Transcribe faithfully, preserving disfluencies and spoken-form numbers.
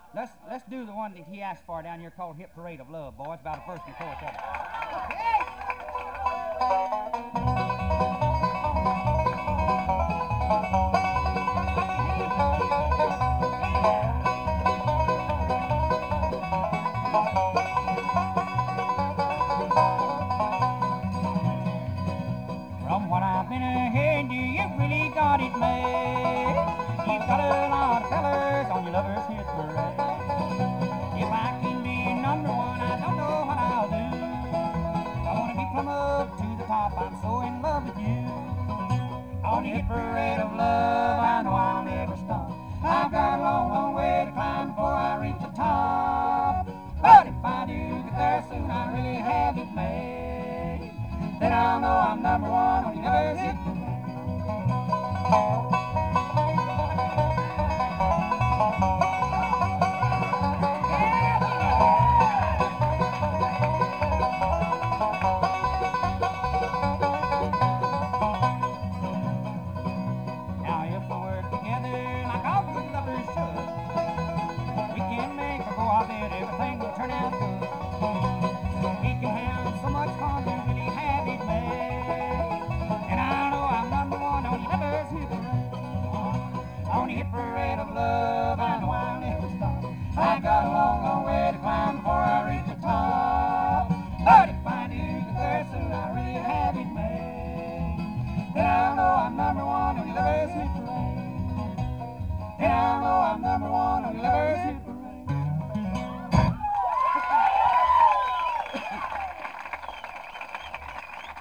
Let's let's do the one that he asked for down here called Hit Parade of Love, boys. About a verse and chorus of it. Okay. From what I've been hearing, you really got it made. You've got a lot of fellas on your lover's hit parade. If I can be number one, I don't know what I'll do. I want to be plumb up to the top, I'm so in love with you. On the hit parade of love, I know I'll never stop. I've got a long, long way to climb before I reach the top. But if I do get there soon, I really have it made. Then I'll know I'm number one on the lover's hit parade. Now if we work together like all good lovers should, we can make a go of it, everything will turn out good. We can have so much fun, we really have it made. And I know I'm number one on the lover's hit parade. On the hit parade of love, I know I'll never stop. I've got a long, long way to climb before I reach the top. But if I do get there soon, I really have it made. Then I'll know I'm number one on the lover's hit parade. Then I'll know I'm number one on the lover's hit parade.